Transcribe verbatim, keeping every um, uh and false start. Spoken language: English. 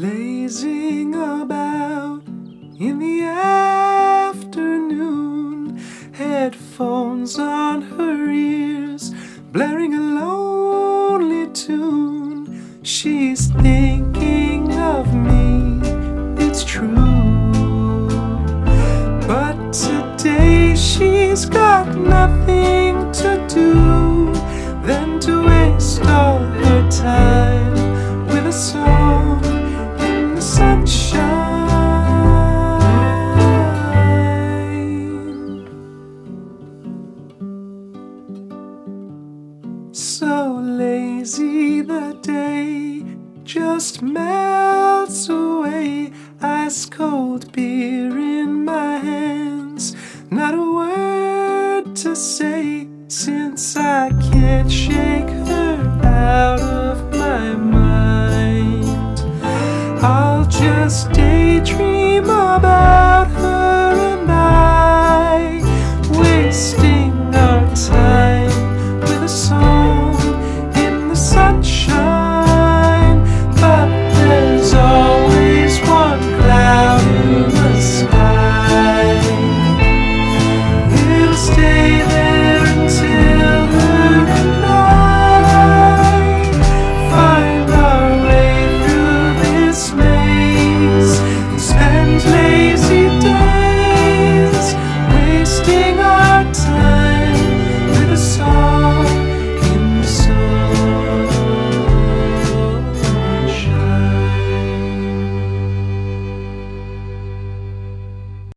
lazing about in the afternoon, headphones on her ears, blaring a lonely tune. She's thinking of me, it's true, but today she's got nothing to do than to waste all her time with a song in the sunshine. So lazy the day just melts away, ice cold beer in my hands, not a word to say, since I can't shake her out of my mind. I'll just daydream about her and I, wasting